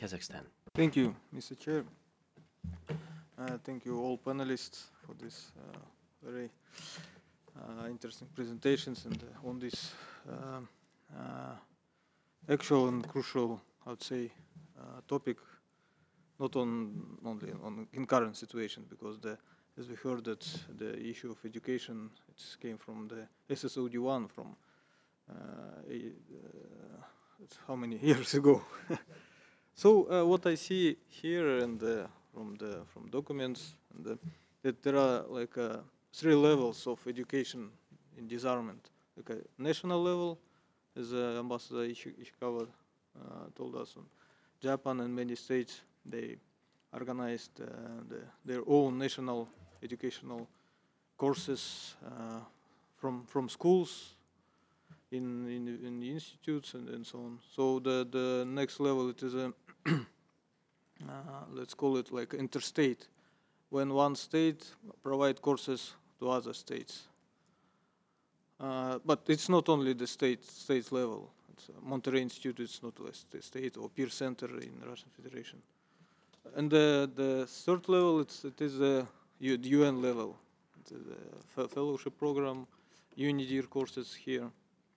Kazakhstan. Thank you, Mr. Chair. Thank you all panelists for this very interesting presentations and on this uh, actual and crucial, I would say, topic, not only in current situation, because as we heard that the issue of education, it came from the SSOD1 from how many years ago. So what I see here and from documents, that there are like three levels of education in disarmament. Like a national level, as Ambassador Ishikawa told us, Japan and many states, they organized their own national educational courses from schools in institutes and so on. So the next level, it is a let's call it like interstate, when one state provide courses to other states. But it's not only the state level. It's Monterey Institute. It's not a state or peer center in Russian Federation. And the third level, it is the UN level. It's a fellowship program, UNIDIR courses here.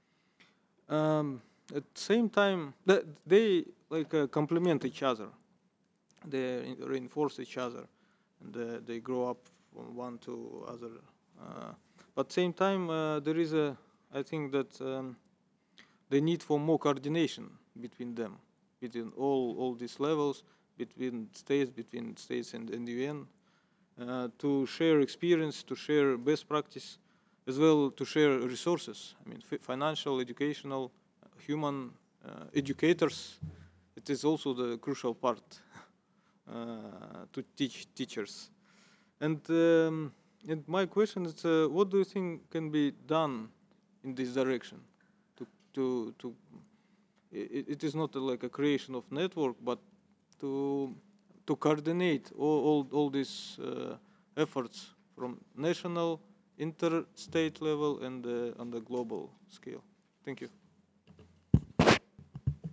At the same time, they like complement each other. They reinforce each other, and they grow up from one to other. But same time, there is I think that the need for more coordination between them, between all these levels, between states and the UN, to share experience, to share best practice, as well to share resources. I mean, financial, educational, human educators. It is also the crucial part to teach teachers. And my question is, what do you think can be done in this direction? To it is not like a creation of network, but to coordinate all these efforts from national, interstate level, and on the global scale. Thank you.